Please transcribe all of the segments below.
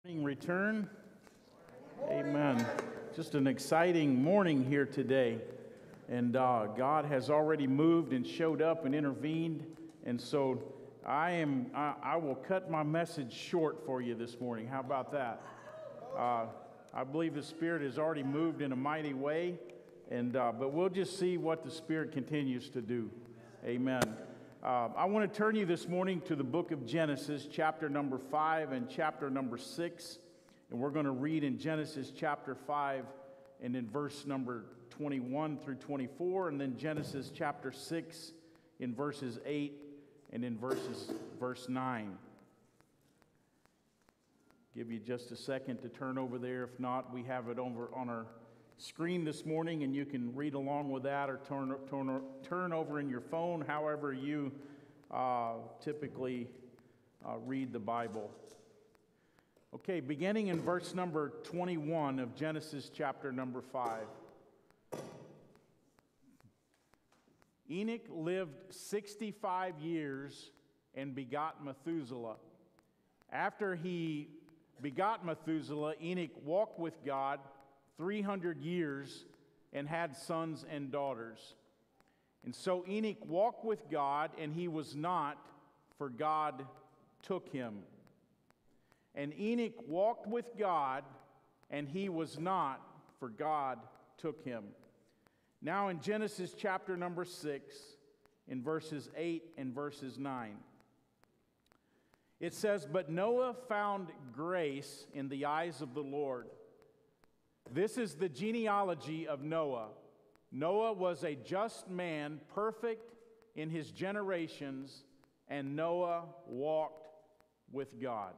Return. Amen. Just an exciting morning here today. And God has already moved and showed up and intervened. And so I will cut my message short for you this morning. How about that? I believe the Spirit has already moved in a mighty way. But we'll just see what the Spirit continues to do. Amen. I want to turn you this morning to the book of Genesis, chapter number 5 and chapter number 6. And we're going to read in Genesis chapter 5 and in verse number 21 through 24. And then Genesis chapter 6 in verses 8 and in verse 9. Give you just a second to turn over there. If not, we have it over on our screen this morning, and you can read along with that or turn over in your phone, however you typically read the Bible. Okay, beginning in verse number 21 of Genesis chapter number 5. Enoch lived 65 years and begot Methuselah. After he begot Methuselah, Enoch walked with God 300 years and had sons and daughters. And so Enoch walked with God, and he was not, for God took him. And Enoch walked with God, and he was not, for God took him. Now in Genesis chapter number 6, in verses 8 and verses 9, it says, "But Noah found grace in the eyes of the Lord." This is the genealogy of Noah. Noah was a just man, perfect in his generations, and Noah walked with God.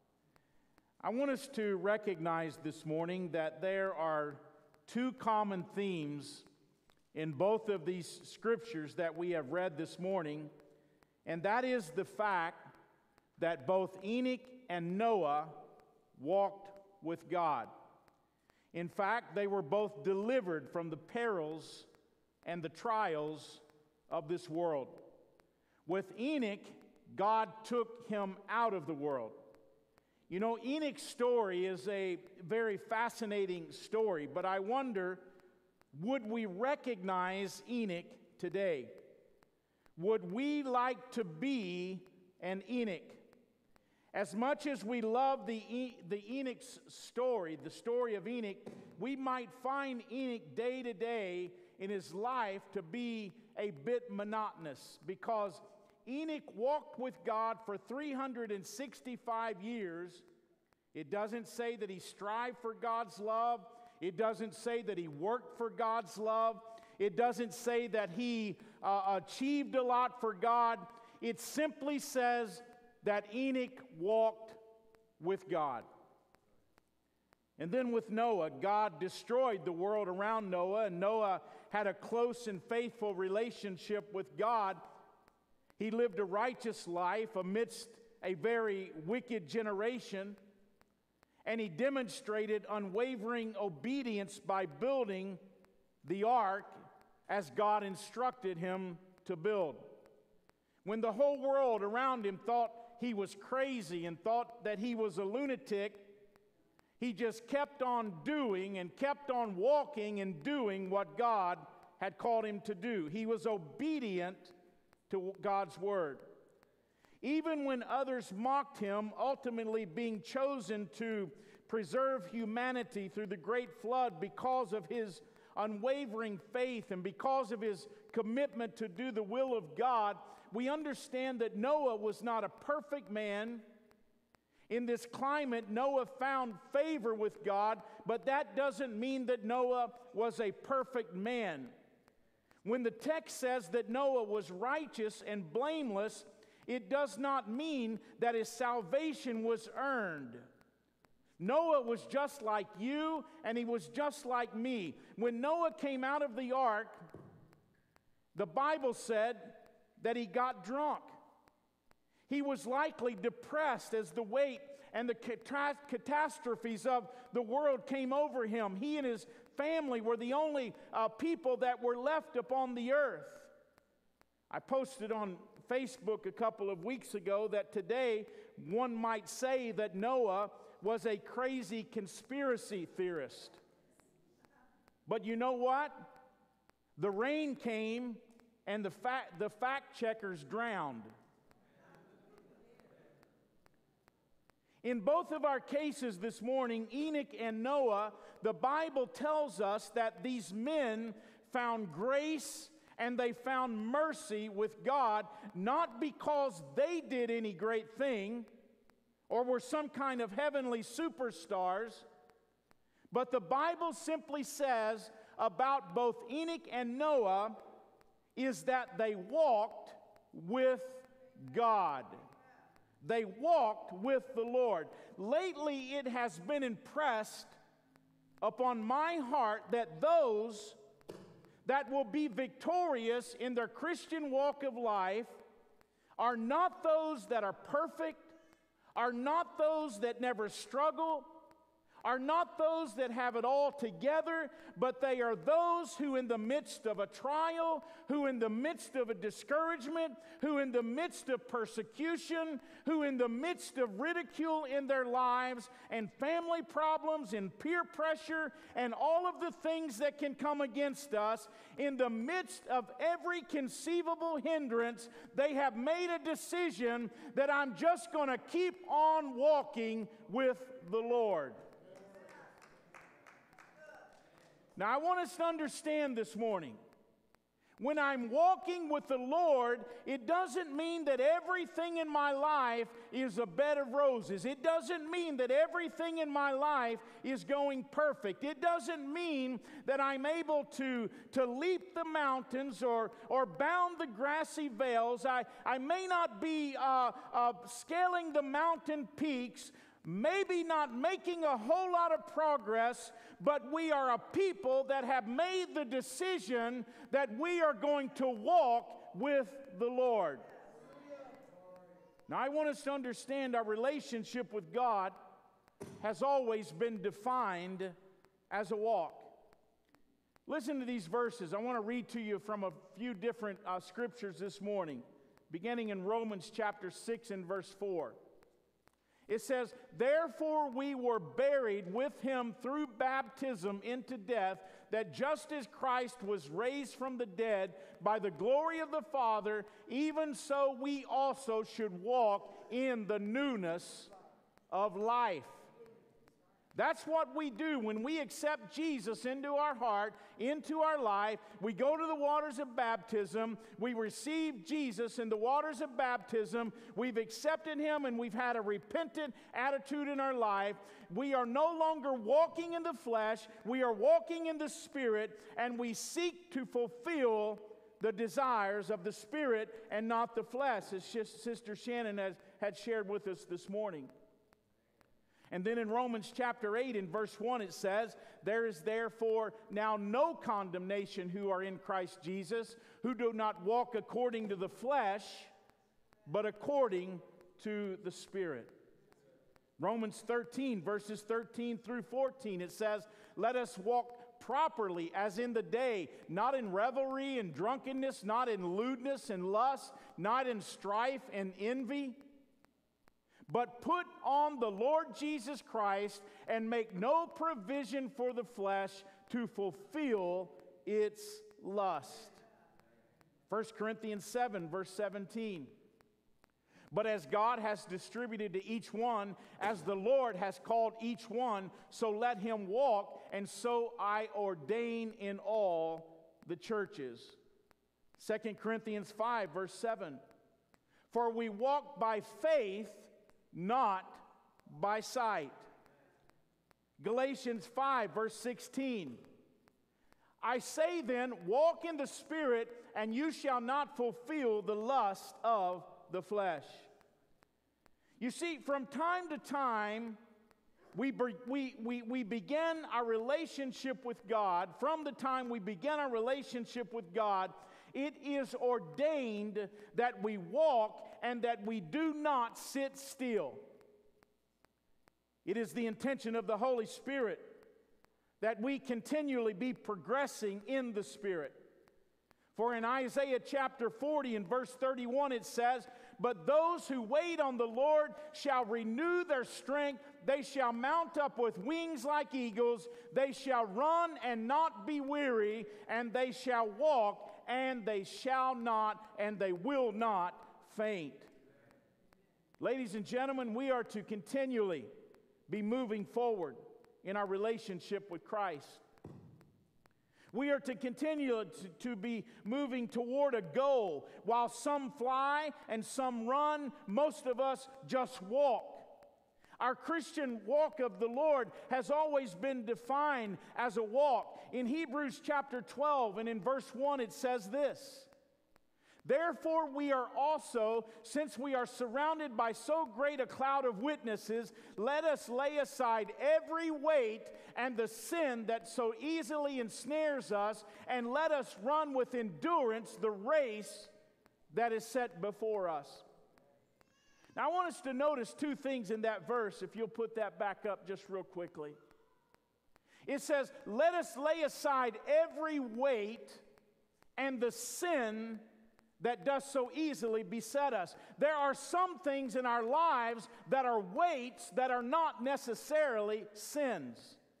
I want us to recognize this morning that there are two common themes in both of these scriptures that we have read this morning, and that is the fact that both Enoch and Noah walked with God. In fact, they were both delivered from the perils and the trials of this world. With Enoch, God took him out of the world. You know, Enoch's story is a very fascinating story, but I wonder, would we recognize Enoch today? Would we like to be an Enoch? As much as we love the Enoch's story, the story of Enoch, we might find Enoch day to day in his life to be a bit monotonous, because Enoch walked with God for 365 years. It doesn't say that he strived for God's love. It doesn't say that he worked for God's love. It doesn't say that he achieved a lot for God. It simply says that Enoch walked with God. And then with Noah, God destroyed the world around Noah, and Noah had a close and faithful relationship with God. He lived a righteous life amidst a very wicked generation, and he demonstrated unwavering obedience by building the ark as God instructed him to build. When the whole world around him thought he was crazy and thought that he was a lunatic, he just kept on doing and kept on walking and doing what God had called him to do. He was obedient to God's word. Even when others mocked him, ultimately being chosen to preserve humanity through the great flood because of his unwavering faith and because of his commitment to do the will of God, we understand that Noah was not a perfect man. In this climate, Noah found favor with God, but that doesn't mean that Noah was a perfect man. When the text says that Noah was righteous and blameless, it does not mean that his salvation was earned. Noah was just like you, and he was just like me. When Noah came out of the ark, the Bible said that he got drunk. He was likely depressed as the weight and the catastrophes of the world came over him. He and his family were the only people that were left upon the earth. I posted on Facebook a couple of weeks ago that today one might say that Noah was a crazy conspiracy theorist. But you know what? The rain came and the fact checkers drowned. In both of our cases this morning, Enoch and Noah, the Bible tells us that these men found grace and they found mercy with God, not because they did any great thing or were some kind of heavenly superstars, but the Bible simply says about both Enoch and Noah is that they walked with God. They walked with the Lord. Lately, it has been impressed upon my heart that those that will be victorious in their Christian walk of life are not those that are perfect, are not those that never struggle, are not those that have it all together, but they are those who in the midst of a trial, who in the midst of a discouragement, who in the midst of persecution, who in the midst of ridicule in their lives and family problems and peer pressure and all of the things that can come against us, in the midst of every conceivable hindrance, they have made a decision that I'm just going to keep on walking with the Lord. Now, I want us to understand this morning, when I'm walking with the Lord, it doesn't mean that everything in my life is a bed of roses. It doesn't mean that everything in my life is going perfect. It doesn't mean that I'm able to leap the mountains or bound the grassy vales. I may not be scaling the mountain peaks, maybe not making a whole lot of progress, but we are a people that have made the decision that we are going to walk with the Lord. Now, I want us to understand our relationship with God has always been defined as a walk. Listen to these verses. I want to read to you from a few different scriptures this morning, beginning in Romans chapter 6 and verse 4. It says, "Therefore we were buried with him through baptism into death, that just as Christ was raised from the dead by the glory of the Father, even so we also should walk in the newness of life." That's what we do when we accept Jesus into our heart, into our life. We go to the waters of baptism. We receive Jesus in the waters of baptism. We've accepted him and we've had a repentant attitude in our life. We are no longer walking in the flesh. We are walking in the Spirit, and we seek to fulfill the desires of the Spirit and not the flesh, as Sister Shannon had shared with us this morning. And then in Romans chapter 8 in verse 1 it says, "There is therefore now no condemnation who are in Christ Jesus, who do not walk according to the flesh, but according to the Spirit." Romans 13 verses 13 through 14 it says, "Let us walk properly as in the day, not in revelry and drunkenness, not in lewdness and lust, not in strife and envy. But put on the Lord Jesus Christ and make no provision for the flesh to fulfill its lust." 1 Corinthians 7, verse 17. "But as God has distributed to each one, as the Lord has called each one, so let him walk, and so I ordain in all the churches." 2 Corinthians 5, verse 7. "For we walk by faith, not by sight." Galatians 5, verse 16. "I say then, walk in the Spirit, and you shall not fulfill the lust of the flesh." You see, from time to time, we begin our relationship with God. From the time we begin our relationship with God, it is ordained that we walk and that we do not sit still. It is the intention of the Holy Spirit that we continually be progressing in the Spirit. For in Isaiah chapter 40 and verse 31 it says, But those who wait on the Lord shall renew their strength. They shall mount up with wings like eagles. They shall run and not be weary, and they shall walk and they shall not, and they will not faint. Ladies and gentlemen, we are to continually be moving forward in our relationship with Christ. We are to continue to be moving toward a goal. While some fly and some run, most of us just walk. Our Christian walk of the Lord has always been defined as a walk. In Hebrews chapter 12 and in verse 1 it says this: "Therefore we are also, since we are surrounded by so great a cloud of witnesses, let us lay aside every weight and the sin that so easily ensnares us, and let us run with endurance the race that is set before us." Now I want us to notice two things in that verse, if you'll put that back up just real quickly. It says, let us lay aside every weight and the sin that does so easily beset us. There are some things in our lives that are weights that are not necessarily sins.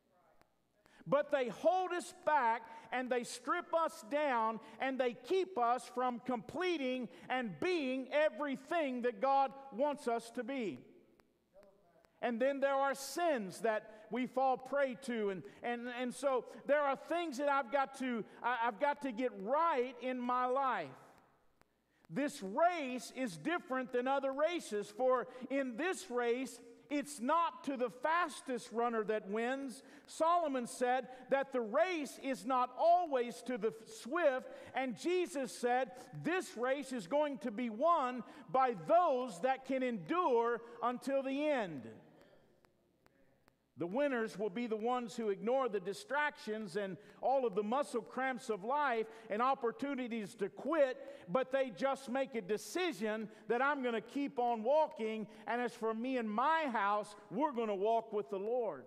But they hold us back and they strip us down and they keep us from completing and being everything that God wants us to be. And then there are sins that we fall prey to. And so there are things that I've got to get right in my life. This race is different than other races, for in this race, it's not to the fastest runner that wins. Solomon said that the race is not always to the swift, and Jesus said this race is going to be won by those that can endure until the end. The winners will be the ones who ignore the distractions and all of the muscle cramps of life and opportunities to quit, but they just make a decision that I'm going to keep on walking, and as for me and my house, we're going to walk with the Lord.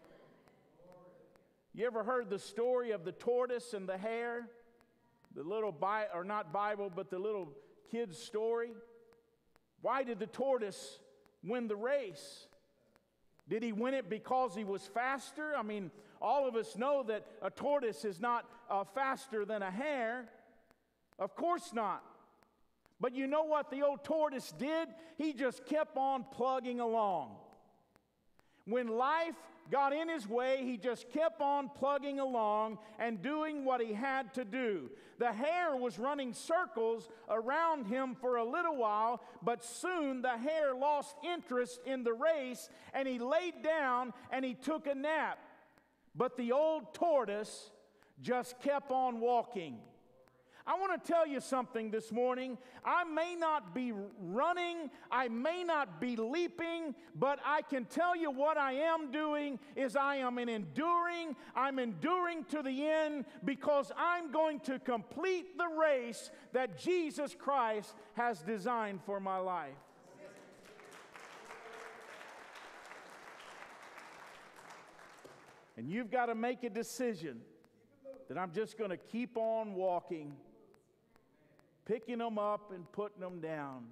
You ever heard the story of the tortoise and the hare? The little not Bible, but the little kid's story? Why did the tortoise win the race? Did he win it because he was faster? I mean, all of us know that a tortoise is not faster than a hare. Of course not. But you know what the old tortoise did? He just kept on plugging along. When life got in his way, he just kept on plugging along and doing what he had to do. The hare was running circles around him for a little while, but soon the hare lost interest in the race, and he laid down and he took a nap. But the old tortoise just kept on walking. I want to tell you something this morning. I may not be running, I may not be leaping, but I can tell you what I am doing is I'm enduring to the end, because I'm going to complete the race that Jesus Christ has designed for my life. And you've got to make a decision that I'm just going to keep on walking, picking them up and putting them down.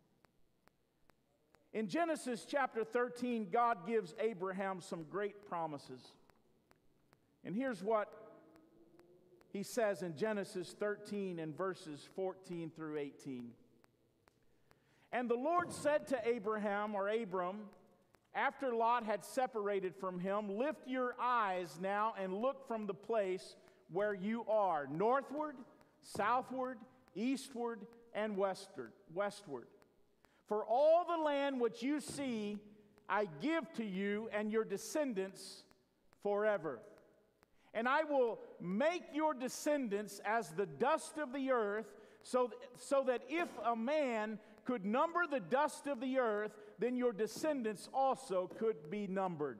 In Genesis chapter 13, God gives Abraham some great promises. And here's what he says in Genesis 13 and verses 14 through 18. And the Lord said to Abraham, or Abram, after Lot had separated from him, lift your eyes now and look from the place where you are, northward, southward, eastward, and westward. For all the land which you see, I give to you and your descendants forever. And I will make your descendants as the dust of the earth, so that if a man could number the dust of the earth, then your descendants also could be numbered.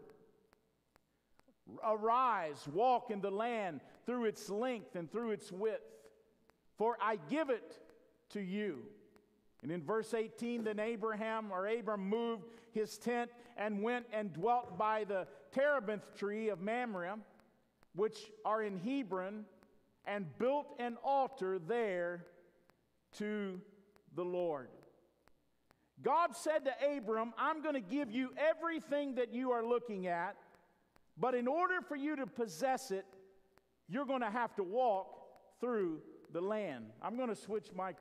Arise, walk in the land through its length and through its width, for I give it to you. And in verse 18, then Abram moved his tent and went and dwelt by the terebinth tree of Mamre, which are in Hebron, and built an altar there to the Lord. God said to Abram, I'm going to give you everything that you are looking at, but in order for you to possess it, you're going to have to walk through the land. I'm going to switch my...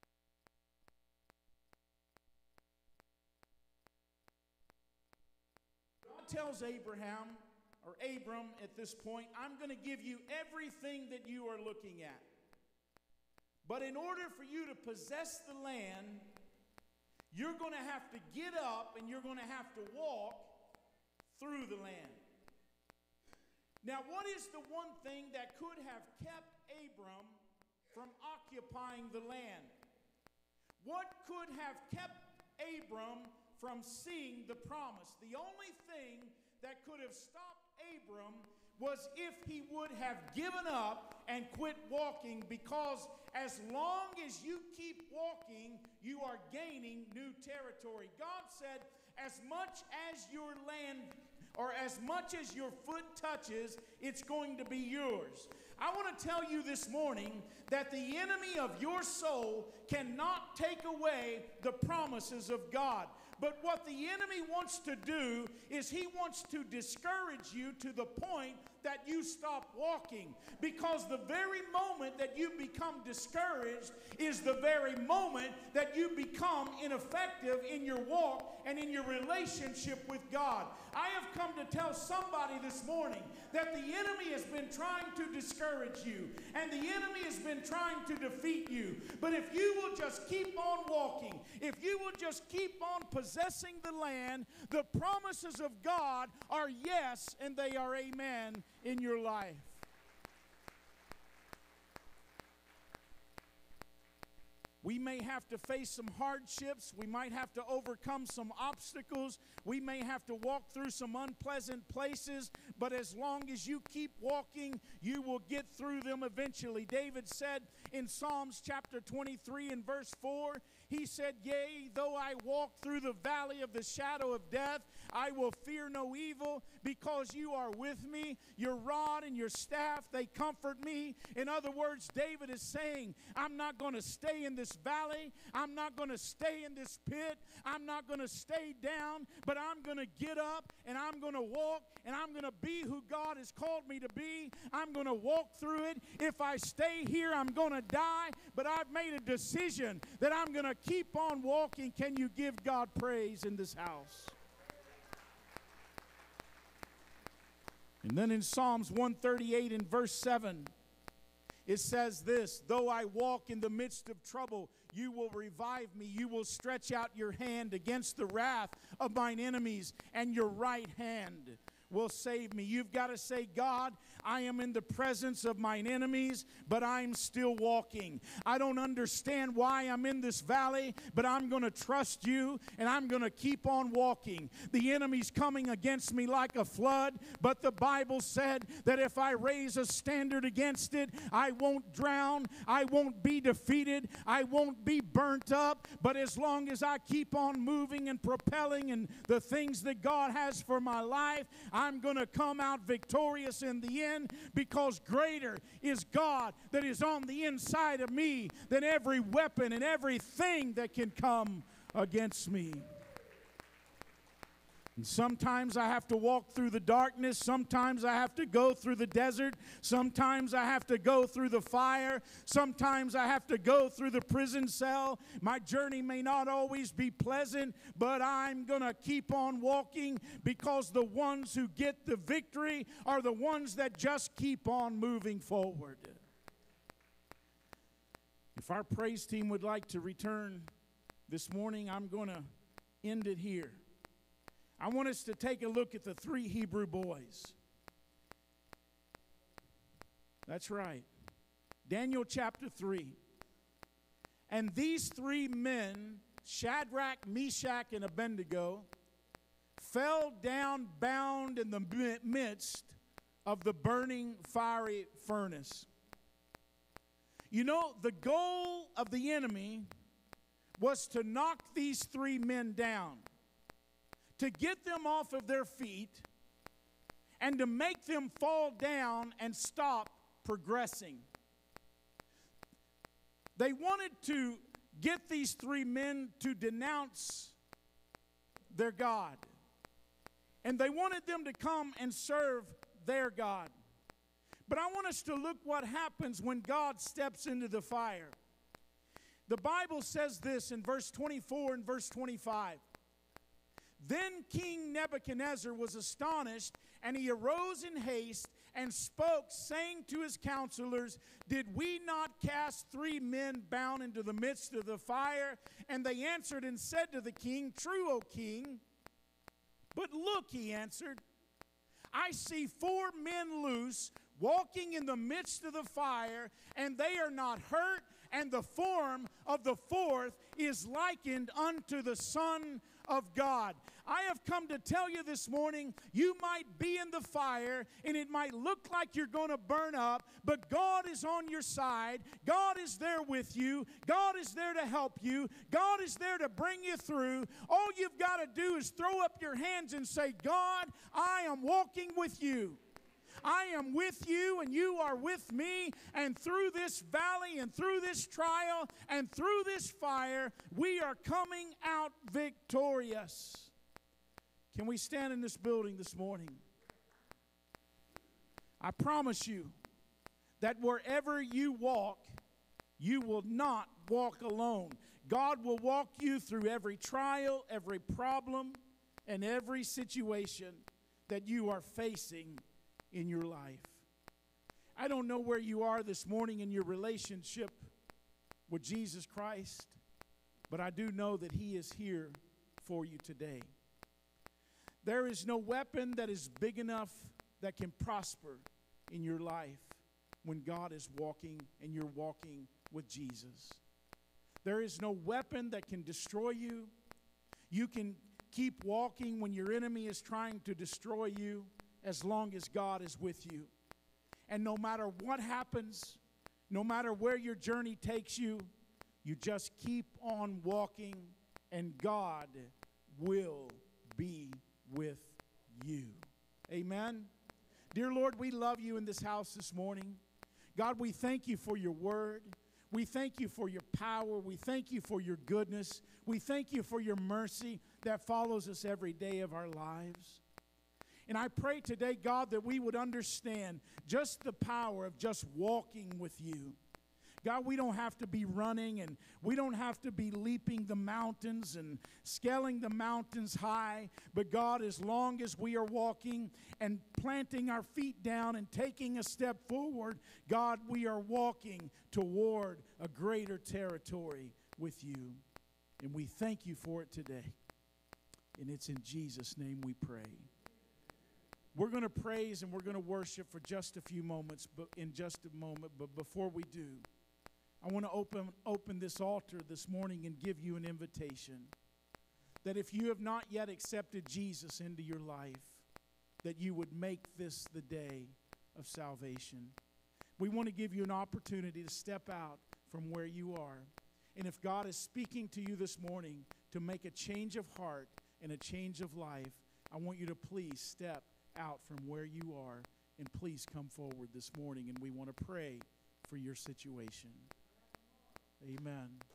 God tells Abraham, or Abram at this point, I'm going to give you everything that you are looking at. But in order for you to possess the land, you're going to have to get up and you're going to have to walk through the land. Now, what is the one thing that could have kept Abram from occupying the land? What could have kept Abram from seeing the promise? The only thing that could have stopped Abram was if he would have given up and quit walking, because as long as you keep walking, you are gaining new territory. God said, as much as your land, or as much as your foot touches, it's going to be yours. I want to tell you this morning that the enemy of your soul cannot take away the promises of God. But what the enemy wants to do is he wants to discourage you to the point that you stop walking. Because the very moment that you become discouraged is the very moment that you become ineffective in your walk and in your relationship with God. I have come to tell somebody this morning that the enemy has been trying to discourage you, and the enemy has been trying to defeat you. But if you will just keep on walking, if you will just keep on possessing the land, the promises of God are yes and they are amen in your life. We may have to face some hardships. We might have to overcome some obstacles. We may have to walk through some unpleasant places. But as long as you keep walking, you will get through them eventually. David said in Psalms chapter 23 and verse 4, he said, yea, though I walk through the valley of the shadow of death, I will fear no evil, because you are with me. Your rod and your staff, they comfort me. In other words, David is saying, I'm not going to stay in this valley. I'm not going to stay in this pit. I'm not going to stay down, but I'm going to get up and I'm going to walk and I'm going to be who God has called me to be. I'm going to walk through it. If I stay here, I'm going to die, but I've made a decision that I'm going to keep on walking. Can you give God praise in this house? And then in Psalms 138 and verse 7, it says this, though I walk in the midst of trouble, you will revive me. You will stretch out your hand against the wrath of mine enemies, and your right hand will save me. You've got to say, God, I am in the presence of mine enemies, but I'm still walking. I don't understand why I'm in this valley, but I'm going to trust you, and I'm going to keep on walking. The enemy's coming against me like a flood, but the Bible said that if I raise a standard against it, I won't drown, I won't be defeated, I won't be burnt up, but as long as I keep on moving and propelling in the things that God has for my life, I'm going to come out victorious in the end, because greater is God that is on the inside of me than every weapon and everything that can come against me. And sometimes I have to walk through the darkness. Sometimes I have to go through the desert. Sometimes I have to go through the fire. Sometimes I have to go through the prison cell. My journey may not always be pleasant, but I'm going to keep on walking, because the ones who get the victory are the ones that just keep on moving forward. If our praise team would like to return this morning, I'm going to end it here. I want us to take a look at the three Hebrew boys. That's right. Daniel chapter 3. And these three men, Shadrach, Meshach, and Abednego, fell down bound in the midst of the burning fiery furnace. You know, the goal of the enemy was to knock these three men down, to get them off of their feet, and to make them fall down and stop progressing. They wanted to get these three men to denounce their God. And they wanted them to come and serve their God. But I want us to look what happens when God steps into the fire. The Bible says this in verse 24 and verse 25. Then King Nebuchadnezzar was astonished, and he arose in haste and spoke, saying to his counselors, Did we not cast 3 men bound into the midst of the fire? And they answered and said to the king, True, O king. But look, he answered, I see 4 men loose, walking in the midst of the fire, and they are not hurt, and the form of the 4th is likened unto the Son of God. I have come to tell you this morning, you might be in the fire, and it might look like you're going to burn up, but God is on your side. God is there with you. God is there to help you. God is there to bring you through. All you've got to do is throw up your hands and say, God, I am walking with you. I am with you and you are with me, and through this valley and through this trial and through this fire, we are coming out victorious. Can we stand in this building this morning? I promise you that wherever you walk, you will not walk alone. God will walk you through every trial, every problem, and every situation that you are facing in your life. I don't know where you are this morning in your relationship with Jesus Christ, but I do know that He is here for you today. There is no weapon that is big enough that can prosper in your life when God is walking and you're walking with Jesus. There is no weapon that can destroy you. You can keep walking when your enemy is trying to destroy you, as long as God is with you. And no matter what happens, no matter where your journey takes you, you just keep on walking, and God will be with you. Amen. Dear Lord, we love you in this house this morning. God, we thank you for your word. We thank you for your power. We thank you for your goodness. We thank you for your mercy that follows us every day of our lives. And I pray today, God, that we would understand just the power of just walking with you. God, we don't have to be running, and we don't have to be leaping the mountains and scaling the mountains high. But God, as long as we are walking and planting our feet down and taking a step forward, God, we are walking toward a greater territory with you. And we thank you for it today. And it's in Jesus' name we pray. We're going to praise and we're going to worship for just a few moments, but before we do, I want to open this altar this morning and give you an invitation that if you have not yet accepted Jesus into your life, that you would make this the day of salvation. We want to give you an opportunity to step out from where you are. And if God is speaking to you this morning to make a change of heart and a change of life, I want you to please step out from where you are and please come forward this morning, and we want to pray for your situation. Amen.